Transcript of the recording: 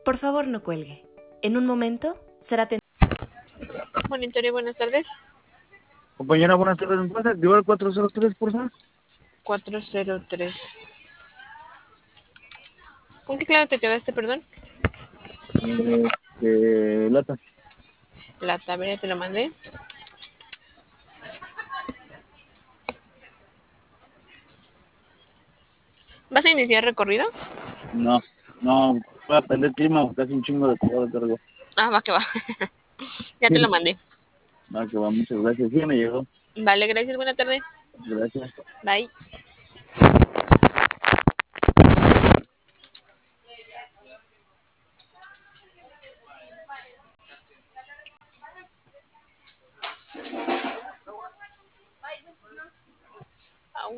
Por favor, no cuelgue. En un momento será atendido. Monitorio, buenas tardes. Compañera, buenas tardes. ¿Me puedes activar el 403, por favor? 403. ¿Con qué clave te quedaste, perdón? Lata. La tabla te lo mandé. ¿Vas a iniciar recorrido? No, voy a prender clima porque hace un chingo de calor de cargo. Ah, va que va. Ya te lo mandé. Va, que va, muchas gracias. Sí, me llegó. Vale, gracias, buena tarde. Gracias. Bye. Au.